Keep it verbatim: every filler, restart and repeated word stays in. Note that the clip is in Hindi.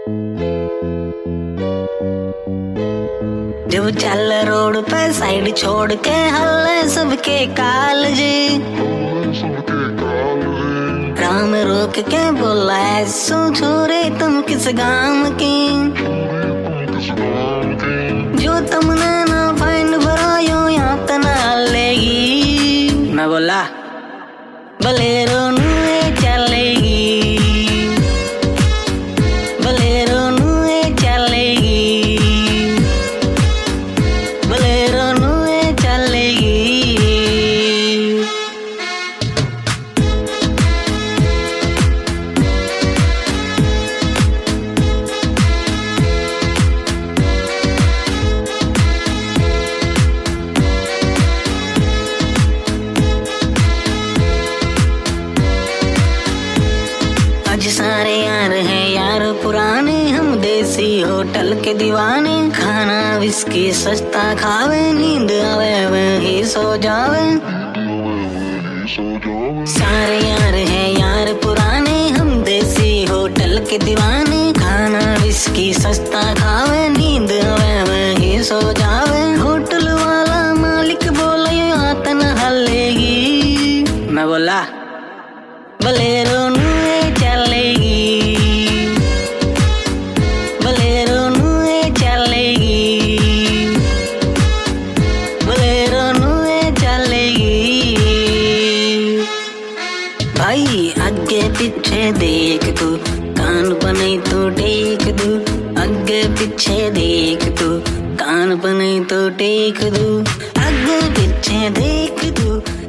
जब चल रोड पे साइड छोड़ के हल्ले सबके काल जी, राम रोक के बोला ऐसो छोरे तुम किस गांव की, जो तुमने ना फाइन भरायो यहाँ तना लेगी। मैं बोला बलेरो नुए चलेगी, बलेरो नुए चलेगी, बलेरो नुए चलेगी। आज सारे यार हैं यार पुराने, हम देसी होटल के दीवाने, खाना विस्की सस्ता खावे, नींद आवे वही सो जावे। सारे यार हैं यार पुराने, हम देसी होटल के दीवाने, खाना विस्की सस्ता खावे, नींद आवे वही सो जावे। होटल वाला मालिक बोला ये हाथ न हलेगी। मैं बोला बलेरो नुए चलेगी, बलेरो नुए चलेगी, बलेरो नुए चलेगी। भाई आगे पीछे देख तू, कान बने तो टेक दू, आगे पीछे देख तू, कान बने तो टेक दू, आगे पीछे देख तू,